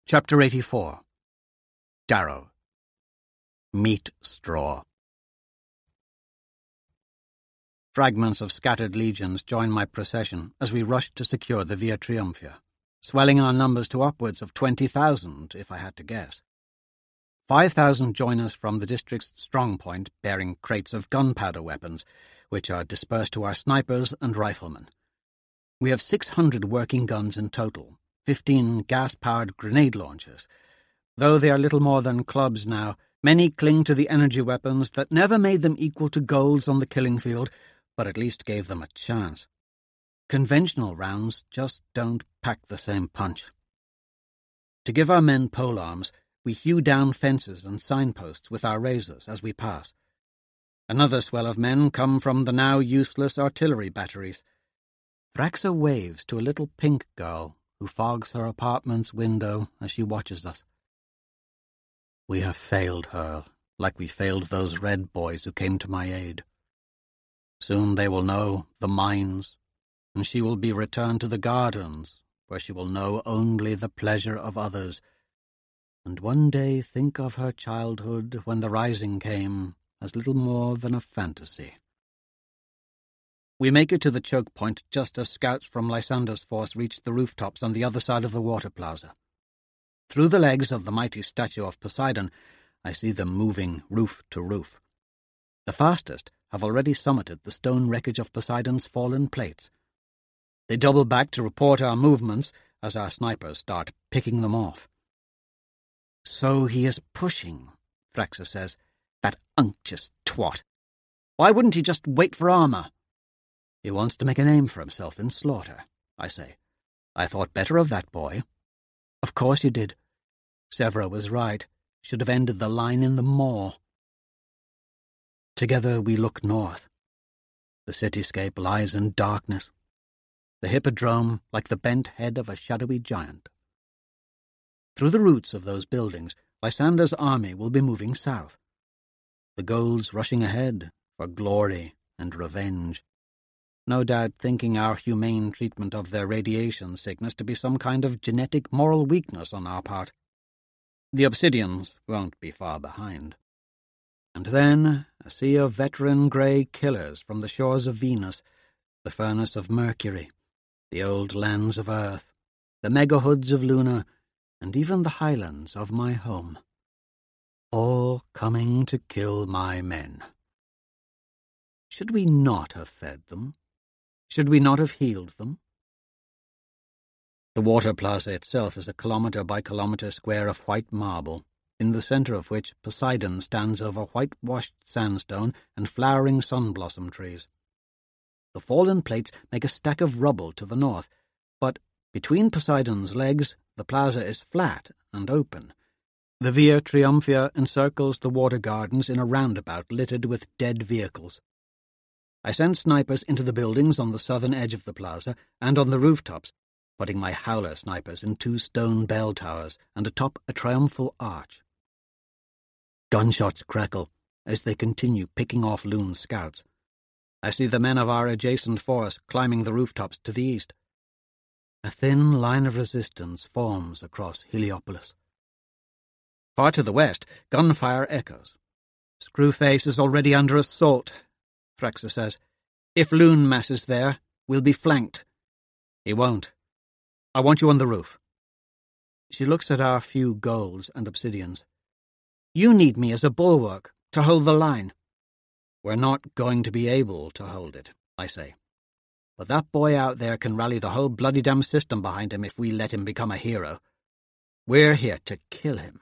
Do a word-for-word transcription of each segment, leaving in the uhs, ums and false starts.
Chapter eighty-four. Darrow. Meat straw. Fragments of scattered legions join my procession as we rush to secure the Via Triumphia, swelling our numbers to upwards of twenty thousand, if I had to guess. Five thousand join us from the district's strong point, bearing crates of gunpowder weapons, which are dispersed to our snipers and riflemen. We have six hundred working guns in total, fifteen gas-powered grenade launchers. Though they are little more than clubs now, many cling to the energy weapons that never made them equal to goals on the killing field, but at least gave them a chance. Conventional rounds just don't pack the same punch. To give our men polearms, we hew down fences and signposts with our razors as we pass. Another swell of men come from the now useless artillery batteries. Thraxa waves to a little pink girl who fogs her apartment's window as she watches us. We have failed her, like we failed those red boys who came to my aid. Soon they will know the mines, and she will be returned to the gardens, where she will know only the pleasure of others, and one day think of her childhood when the rising came as little more than a fantasy. We make it to the choke point just as scouts from Lysander's force reach the rooftops on the other side of the water plaza. Through the legs of the mighty statue of Poseidon, I see them moving roof to roof. The fastest have already summited the stone wreckage of Poseidon's fallen plates. They double back to report our movements as our snipers start picking them off. "So he is pushing," Thraxa says. "That unctuous twat. Why wouldn't he just wait for armour?" "He wants to make a name for himself in slaughter," I say. "I thought better of that boy." "Of course you did. Severa was right. Should have ended the line in the maw." Together we look north. The cityscape lies in darkness, the hippodrome like the bent head of a shadowy giant. Through the roots of those buildings, Lysander's army will be moving south. The goals rushing ahead for glory and revenge. No doubt thinking our humane treatment of their radiation sickness to be some kind of genetic moral weakness on our part. The Obsidians won't be far behind. And then a sea of veteran grey killers from the shores of Venus, the furnace of Mercury, the old lands of Earth, the megahoods of Luna, and even the highlands of my home. All coming to kill my men. Should we not have fed them? Should we not have healed them? The water plaza itself is a kilometre by kilometre square of white marble, in the centre of which Poseidon stands over whitewashed sandstone and flowering sun-blossom trees. The fallen plates make a stack of rubble to the north, but between Poseidon's legs the plaza is flat and open. The Via Triumphia encircles the water gardens in a roundabout littered with dead vehicles. I send snipers into the buildings on the southern edge of the plaza and on the rooftops, putting my howler snipers in two stone bell towers and atop a triumphal arch. Gunshots crackle as they continue picking off Loon scouts. I see the men of our adjacent force climbing the rooftops to the east. A thin line of resistance forms across Heliopolis. Far to the west, gunfire echoes. "Screwface is already under assault," Thraxa says. "If Loon masses there, we'll be flanked." "He won't. I want you on the roof." She looks at our few golds and obsidians. "You need me as a bulwark, to hold the line." "We're not going to be able to hold it," I say. "But that boy out there can rally the whole bloody damn system behind him if we let him become a hero. We're here to kill him."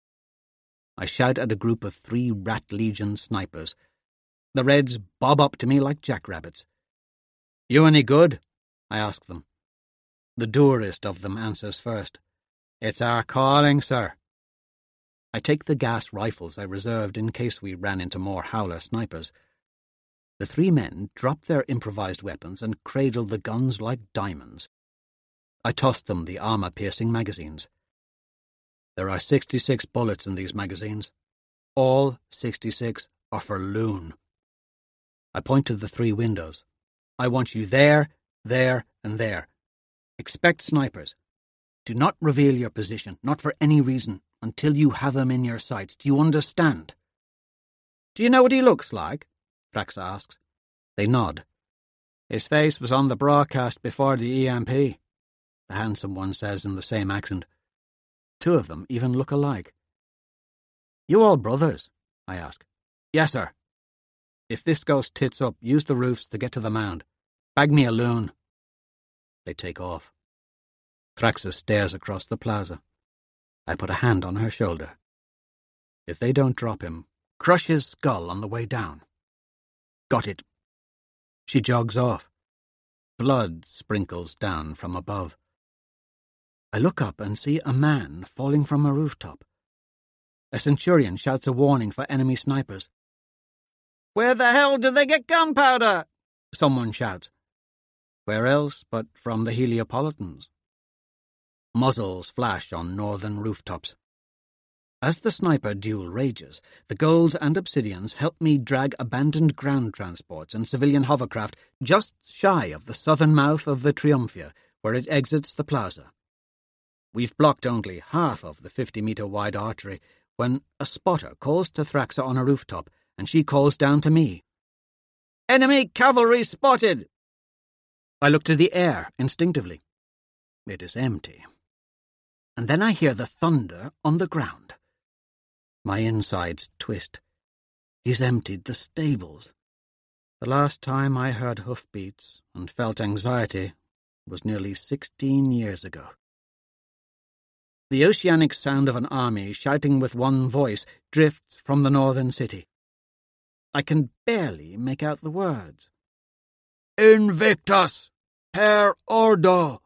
I shout at a group of three Rat Legion snipers. The Reds bob up to me like jackrabbits. "You any good?" I ask them. The dourest of them answers first. "It's our calling, sir." I take the gas rifles I reserved in case we ran into more howler snipers. The three men drop their improvised weapons and cradle the guns like diamonds. I toss them the armour-piercing magazines. There are sixty-six bullets in these magazines. All sixty-six are for Loon. I point to the three windows. "I want you there, there, and there. Expect snipers. Do not reveal your position, not for any reason, until you have him in your sights. Do you understand? Do you know what he looks like? Thrax asks. They nod. His face was on the broadcast before the E M P, the handsome one says in the same accent. Two of them even look alike. You all brothers? I ask. Yes, sir. If this goes tits up, use the roofs to get to the mound. Bag me a loon. They take off. Thraxa stares across the plaza. I put a hand on her shoulder. If they don't drop him, crush his skull on the way down. Got it. She jogs off. Blood sprinkles down from above. I look up and see a man falling from a rooftop. A centurion shouts a warning for enemy snipers. Where the hell did they get gunpowder? Someone shouts. Where else but from the Heliopolitans? Muzzles flash on northern rooftops. As the sniper duel rages, the Golds and Obsidians help me drag abandoned ground transports and civilian hovercraft just shy of the southern mouth of the Triumphia, where it exits the plaza. We've blocked only half of the fifty-metre-wide artery when a spotter calls to Thraxa on a rooftop, and she calls down to me. Enemy cavalry spotted! I look to the air instinctively. It is empty. And then I hear the thunder on the ground. My insides twist. He's emptied the stables. The last time I heard hoofbeats and felt anxiety was nearly sixteen years ago. The oceanic sound of an army shouting with one voice drifts from the northern city. I can barely make out the words. Invictus! Per ordo!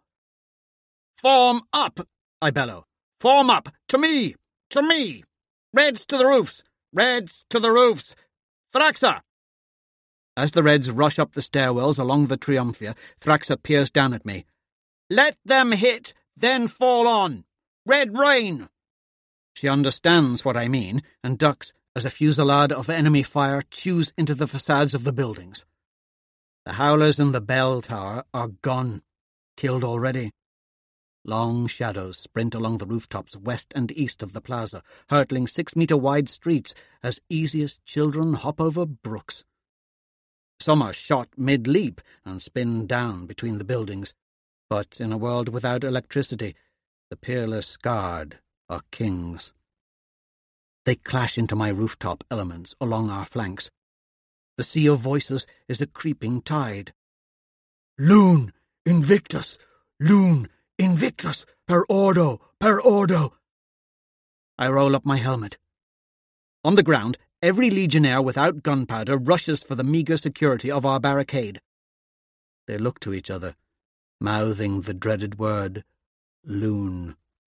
Form up! I bellow. Form up! To me! To me! Reds to the roofs! Reds to the roofs! Thraxa! As the Reds rush up the stairwells along the Triumphia, Thraxa peers down at me. Let them hit, then fall on! Red rain! She understands what I mean, and ducks as a fusillade of enemy fire chews into the facades of the buildings. The Howlers in the bell tower are gone, killed already. Long shadows sprint along the rooftops west and east of the plaza, hurtling six-metre-wide streets as easy as children hop over brooks. Some are shot mid-leap and spin down between the buildings, but in a world without electricity, the peerless guard are kings. They clash into my rooftop elements along our flanks. The sea of voices is a creeping tide. Loon! Invictus! Loon! Invictus! Per ordo! Per ordo! I roll up my helmet. On the ground, every legionnaire without gunpowder rushes for the meagre security of our barricade. They look to each other, mouthing the dreaded word, loon.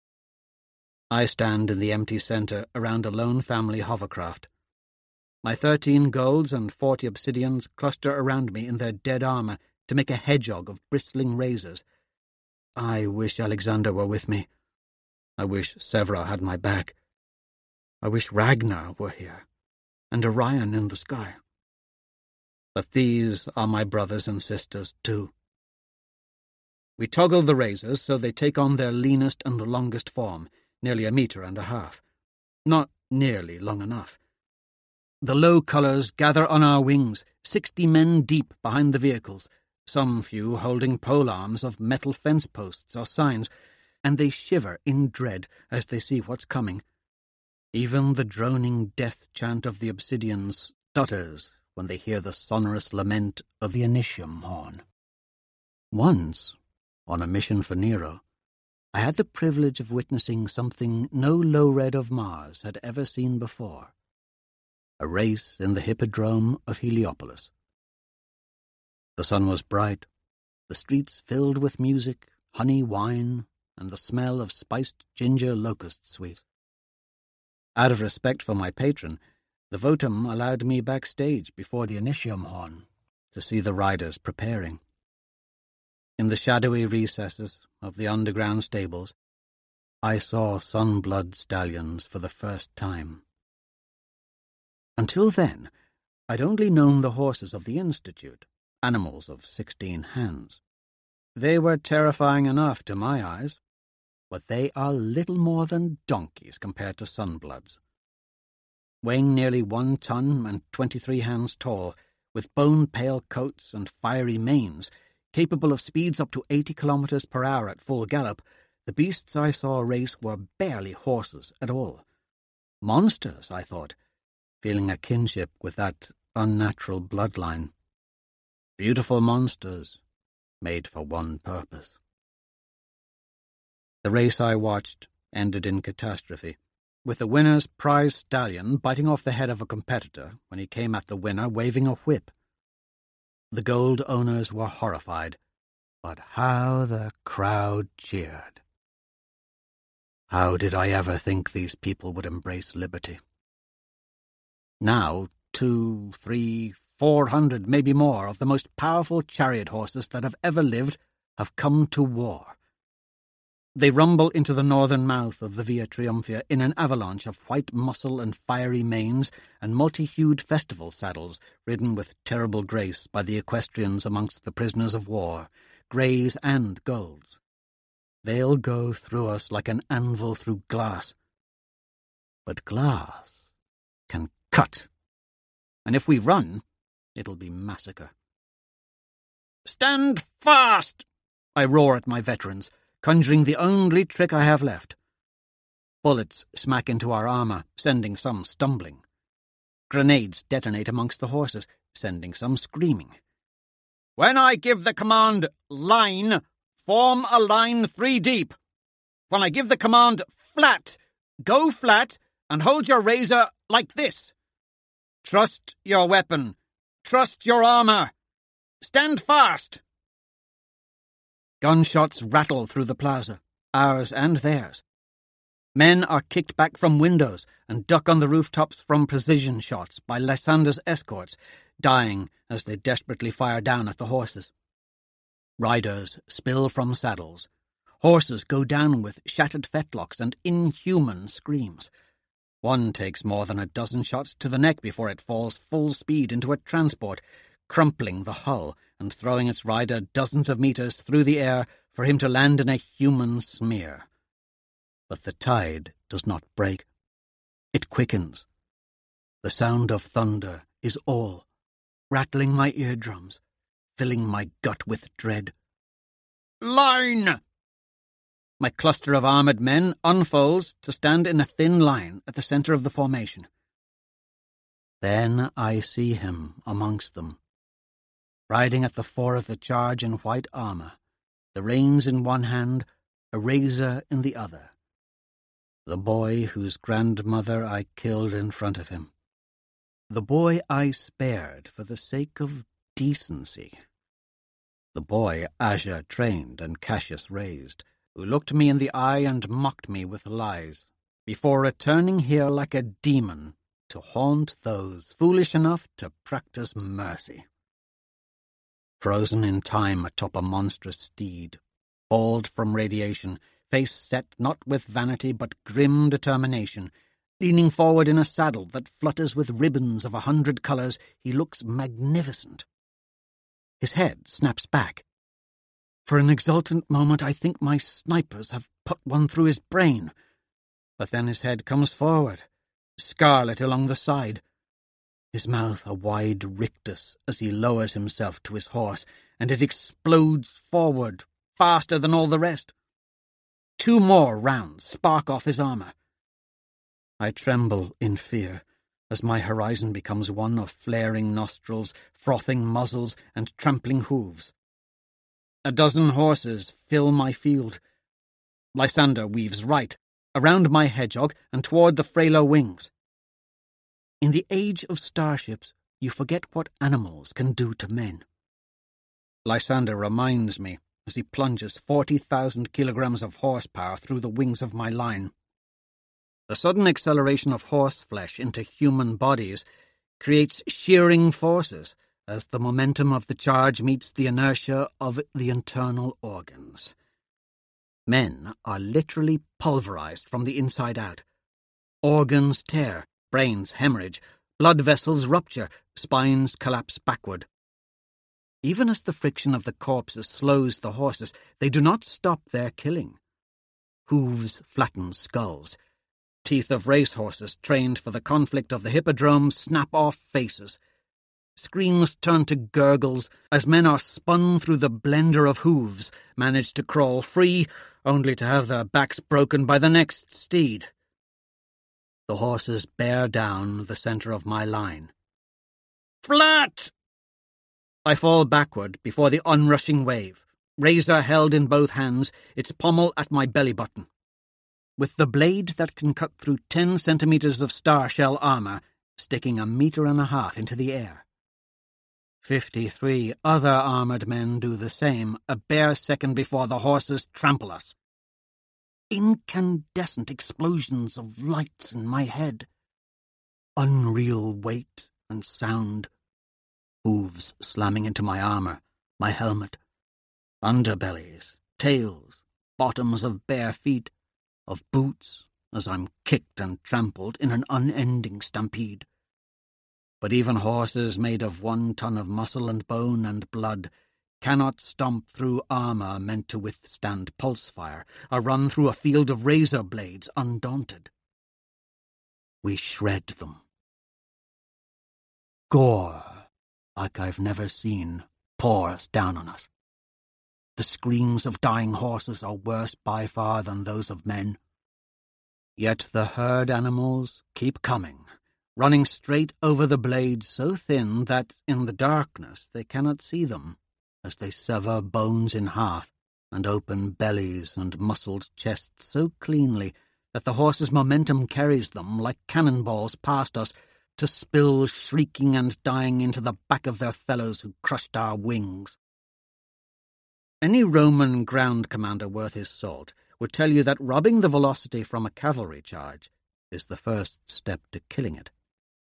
I stand in the empty centre around a lone family hovercraft. My thirteen golds and forty obsidians cluster around me in their dead armour to make a hedgehog of bristling razors. I wish Alexander were with me. I wish Severa had my back. I wish Ragnar were here, and Orion in the sky. But these are my brothers and sisters too. We toggle the razors so they take on their leanest and longest form, nearly a metre and a half. Not nearly long enough. The low colours gather on our wings, sixty men deep behind the vehicles, some few holding polearms of metal fence posts or signs, and they shiver in dread as they see what's coming. Even the droning death chant of the Obsidians stutters when they hear the sonorous lament of the Initium horn. Once, on a mission for Nero, I had the privilege of witnessing something no low-red of Mars had ever seen before. A race in the hippodrome of Heliopolis. The sun was bright, the streets filled with music, honey wine, and the smell of spiced ginger locust sweet. Out of respect for my patron, the Votum allowed me backstage before the Initium horn to see the riders preparing. In the shadowy recesses of the underground stables, I saw Sunblood stallions for the first time. Until then, I'd only known the horses of the Institute, animals of sixteen hands. They were terrifying enough to my eyes. but they are little more than donkeys compared to Sunbloods. Weighing nearly one ton and twenty-three hands tall, with bone-pale coats and fiery manes, capable of speeds up to eighty kilometres per hour at full gallop, the beasts I saw race were barely horses at all. Monsters, I thought, feeling a kinship with that unnatural bloodline. Beautiful monsters, made for one purpose. The race I watched ended in catastrophe, with the winner's prize stallion biting off the head of a competitor when he came at the winner waving a whip. The gold owners were horrified, but how the crowd cheered. How did I ever think these people would embrace liberty? Now, two, three, four hundred, maybe more, of the most powerful chariot horses that have ever lived have come to war. They rumble into the northern mouth of the Via Triumphia in an avalanche of white muscle and fiery manes and multi-hued festival saddles ridden with terrible grace by the equestrians amongst the prisoners of war, greys and golds. They'll go through us like an anvil through glass. But glass can cut, and if we run, it'll be massacre. "Stand fast!" I roar at my veterans, conjuring the only trick I have left. Bullets smack into our armour, sending some stumbling. Grenades detonate amongst the horses, sending some screaming. "When I give the command, line, form a line three deep. When I give the command, flat, go flat and hold your razor like this. Trust your weapon. Trust your armour. Stand fast." Gunshots rattle through the plaza, ours and theirs. Men are kicked back from windows and duck on the rooftops from precision shots by Lysander's escorts, dying as they desperately fire down at the horses. Riders spill from saddles. Horses go down with shattered fetlocks and inhuman screams. One takes more than a dozen shots to the neck before it falls full speed into a transport, crumpling the hull and throwing its rider dozens of meters through the air for him to land in a human smear. But the tide does not break. It quickens. The sound of thunder is all, rattling my eardrums, filling my gut with dread. "Line!" My cluster of armoured men unfolds to stand in a thin line at the centre of the formation. Then I see him amongst them, riding at the fore of the charge in white armour, the reins in one hand, a razor in the other. The boy whose grandmother I killed in front of him. The boy I spared for the sake of decency. The boy Azure trained and Cassius raised, who looked me in the eye and mocked me with lies, before returning here like a demon to haunt those foolish enough to practice mercy. Frozen in time atop a monstrous steed, bald from radiation, face set not with vanity but grim determination, leaning forward in a saddle that flutters with ribbons of a hundred colours, he looks magnificent. His head snaps back. For an exultant moment I think my snipers have put one through his brain, but then his head comes forward, scarlet along the side, his mouth a wide rictus as he lowers himself to his horse, and it explodes forward, faster than all the rest. Two more rounds spark off his armour. I tremble in fear as my horizon becomes one of flaring nostrils, frothing muzzles, and trampling hooves. A dozen horses fill my field. Lysander weaves right, around my hedgehog and toward the Freylo wings. In the age of starships, you forget what animals can do to men. Lysander reminds me as he plunges forty thousand kilograms of horsepower through the wings of my line. The sudden acceleration of horse flesh into human bodies creates shearing forces as the momentum of the charge meets the inertia of the internal organs. Men are literally pulverized from the inside out. Organs tear, brains hemorrhage, blood vessels rupture, spines collapse backward. Even as the friction of the corpses slows the horses, they do not stop their killing. hooves flatten skulls. Teeth of racehorses trained for the conflict of the hippodrome snap off faces. Screams turn to gurgles as men are spun through the blender of hooves, manage to crawl free, only to have their backs broken by the next steed. The horses bear down the centre of my line. Flat! I fall backward before the onrushing wave, razor held in both hands, its pommel at my belly button. With the blade that can cut through ten centimetres of star-shell armour, sticking a metre and a half into the air. Fifty-three other armoured men do the same, a bare second before the horses trample us. Incandescent explosions of lights in my head. Unreal weight and sound. Hooves slamming into my armour, my helmet. Underbellies, tails, bottoms of bare feet, of boots, as I'm kicked and trampled in an unending stampede. But even horses made of one ton of muscle and bone and blood cannot stomp through armour meant to withstand pulse fire, or run through a field of razor blades undaunted. We shred them. Gore, like I've never seen, pours down on us. The screams of dying horses are worse by far than those of men. Yet the herd animals keep coming, running straight over the blades so thin that in the darkness they cannot see them, as they sever bones in half and open bellies and muscled chests so cleanly that the horse's momentum carries them like cannonballs past us to spill shrieking and dying into the back of their fellows who crushed our wings. Any Roman ground commander worth his salt would tell you that robbing the velocity from a cavalry charge is the first step to killing it.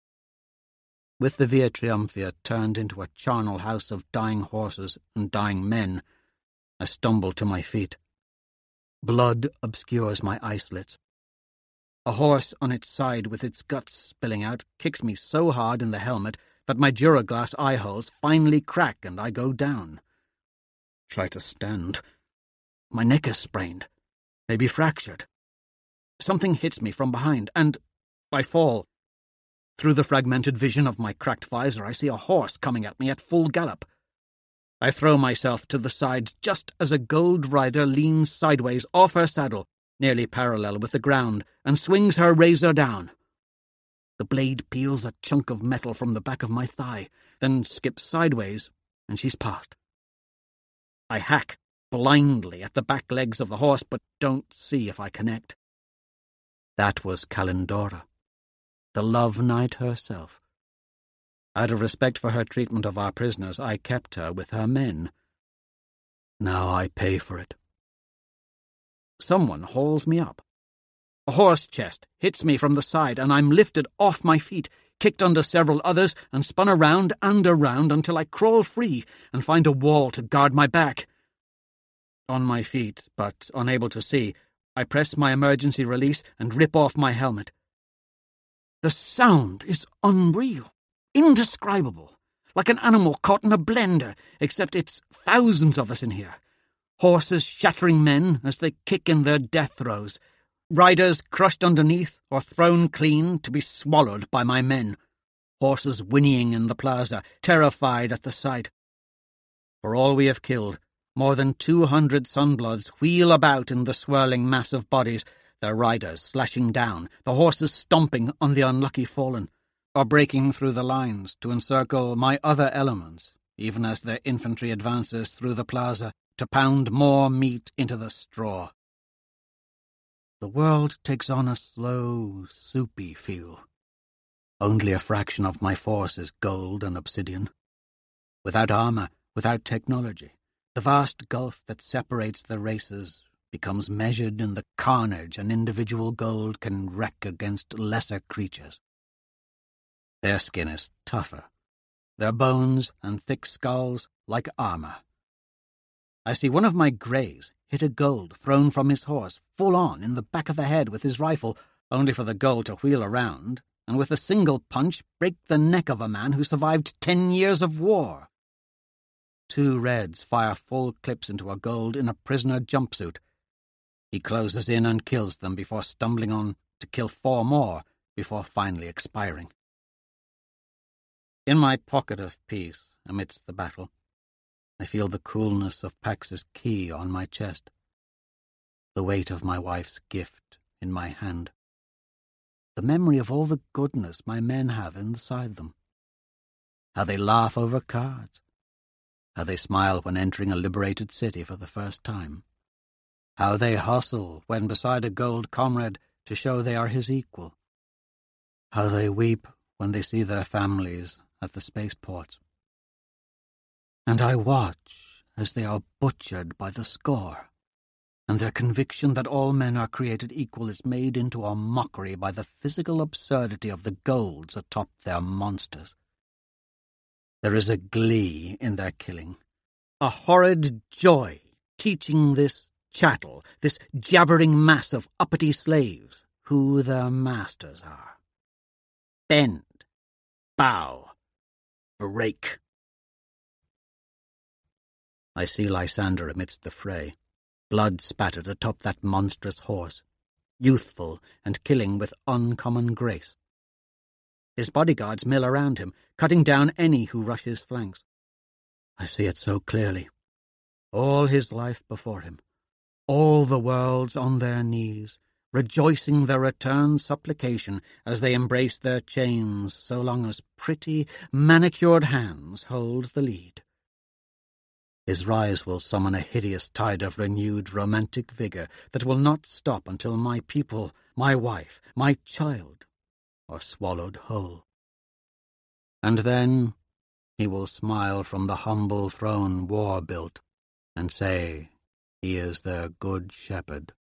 With the Via Triumphia turned into a charnel house of dying horses and dying men, I stumble to my feet. Blood obscures my eye slits. A horse on its side with its guts spilling out kicks me so hard in the helmet that my Duraglass eye holes finally crack and I go down. Try to stand. My neck is sprained, maybe fractured. Something hits me from behind, and I fall. Through the fragmented vision of my cracked visor, I see a horse coming at me at full gallop. I throw myself to the side just as a gold rider leans sideways off her saddle, nearly parallel with the ground, and swings her razor down. The blade peels a chunk of metal from the back of my thigh, then skips sideways, and she's past. I hack blindly at the back legs of the horse, but don't see if I connect. That was Kalindora, the Love Knight herself. Out of respect for her treatment of our prisoners, I kept her with her men. Now I pay for it. Someone hauls me up. A horse chest hits me from the side, and I'm lifted off my feet, kicked under several others, and spun around and around until I crawl free and find a wall to guard my back. On my feet, but unable to see, I press my emergency release and rip off my helmet. The sound is unreal, indescribable, like an animal caught in a blender, except it's thousands of us in here. Horses shattering men as they kick in their death throes. Riders crushed underneath or thrown clean to be swallowed by my men. Horses whinnying in the plaza, terrified at the sight. For all we have killed, more than two hundred Sunbloods wheel about in the swirling mass of bodies, their riders slashing down, the horses stomping on the unlucky fallen, or breaking through the lines to encircle my other elements, even as their infantry advances through the plaza to pound more meat into the straw. The world takes on a slow, soupy feel. Only a fraction of my force is gold and obsidian. Without armour, without technology, the vast gulf that separates the races becomes measured in the carnage an individual gold can wreak against lesser creatures. Their skin is tougher, their bones and thick skulls like armour. I see one of my greys hit a gold thrown from his horse full on in the back of the head with his rifle, only for the gold to wheel around and with a single punch break the neck of a man who survived ten years of war. Two reds fire full clips into a gold in a prisoner jumpsuit. He closes in and kills them before stumbling on to kill four more before finally expiring. In my pocket of peace, amidst the battle, I feel the coolness of Pax's key on my chest, the weight of my wife's gift in my hand, the memory of all the goodness my men have inside them, how they laugh over cards, how they smile when entering a liberated city for the first time, how they hustle when beside a gold comrade to show they are his equal, how they weep when they see their families at the spaceports. And I watch as they are butchered by the score, and their conviction that all men are created equal is made into a mockery by the physical absurdity of the golds atop their monsters. There is a glee in their killing, a horrid joy teaching this chattel, this jabbering mass of uppity slaves, who their masters are. Bend, bow, break. I see Lysander amidst the fray, blood spattered atop that monstrous horse, youthful and killing with uncommon grace. His bodyguards mill around him, cutting down any who rush his flanks. I see it so clearly. All his life before him, all the worlds on their knees, rejoicing their return supplication as they embrace their chains so long as pretty, manicured hands hold the lead. His rise will summon a hideous tide of renewed romantic vigor that will not stop until my people, my wife, my child are swallowed whole. And then he will smile from the humble throne war built and say he is their good shepherd.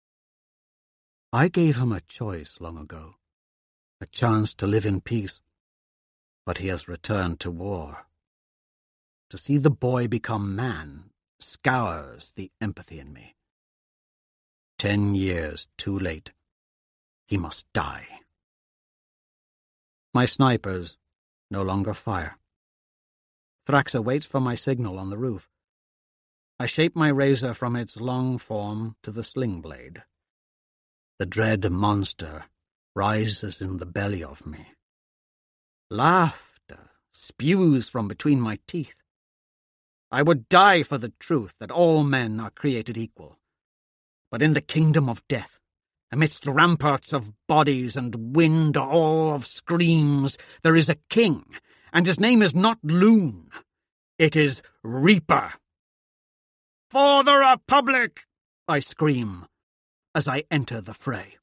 I gave him a choice long ago, a chance to live in peace, but he has returned to war. To see the boy become man scours the empathy in me. Ten years too late. He must die. My snipers no longer fire. Thraxa waits for my signal on the roof. I shape my razor from its long form to the sling blade. The dread monster rises in the belly of me. Laughter spews from between my teeth. I would die for the truth that all men are created equal. But in the kingdom of death, amidst ramparts of bodies and wind all of screams, there is a king, and his name is not Loon. It is Reaper. For the Republic! I scream as I enter the fray.